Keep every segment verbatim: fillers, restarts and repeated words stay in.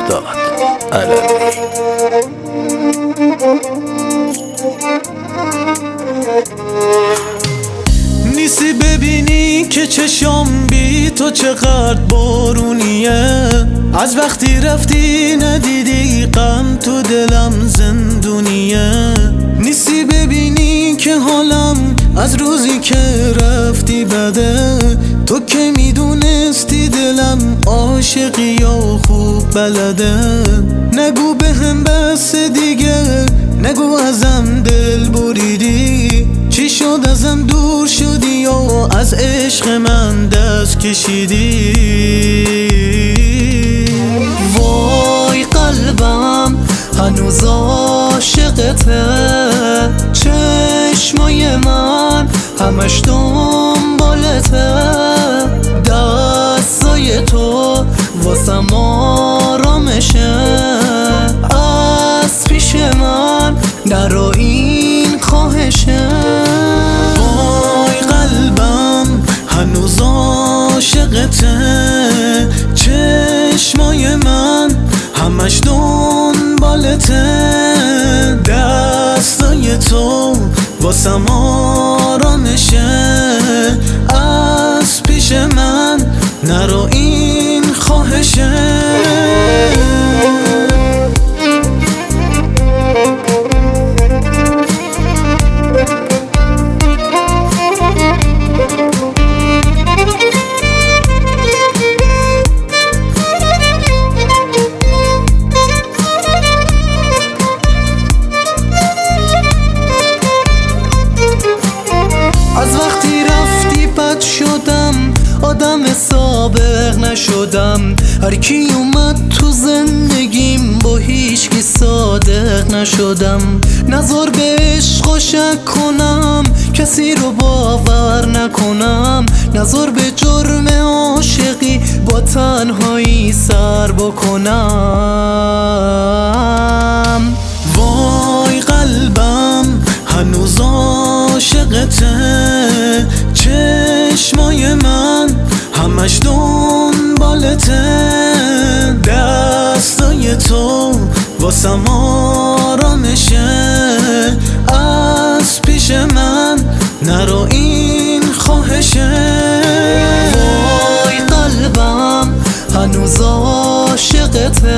مهرداد علوی. نیستی ببینی که چشام بی تو چقدر بارونیه، از وقتی رفتی ندیدی غم تو دلم زندونیه. نیستی ببینی که حالم از روزی که رفتی بده، تو که میدونستی دلم عاشقی یا خوب بلده. نگو به هم بس دیگه، نگو ازم دل بریدی، چی شد ازم دور شدی یا از عشق من دست کشیدی. وای قلبم هنوز عاشقته، چشمای من همش دنبالته، دستای تو واسم آرامشه، از پیش من نرو این خواهشه. وای قلبم هنوز عاشقته، چشمای من همش دنبالته، دستای تو واسم آرامشه، از پیش من نرو این خواهشه. از وقتی رفتی بد شدم، آدم سابق نشدم، هر کی اومد تو زندگیم با هیچکی صادق نشدم. نظر به عشق و شک کنم، کسی رو باور نکنم، نظر به جرم عاشقی با تنهایی سر بکنم. وای قلبم هنوز عاشقته، چشمای من همش دنبالته، دستای تو واسم آرامشه، از پیش من نرو این خواهشه. وای قلبم هنوز عاشقته،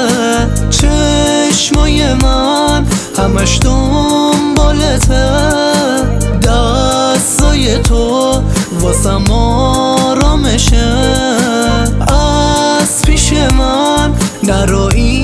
چشمای من همش دنبالته، دستای تو واسم آرامشه، از پیش من نرو این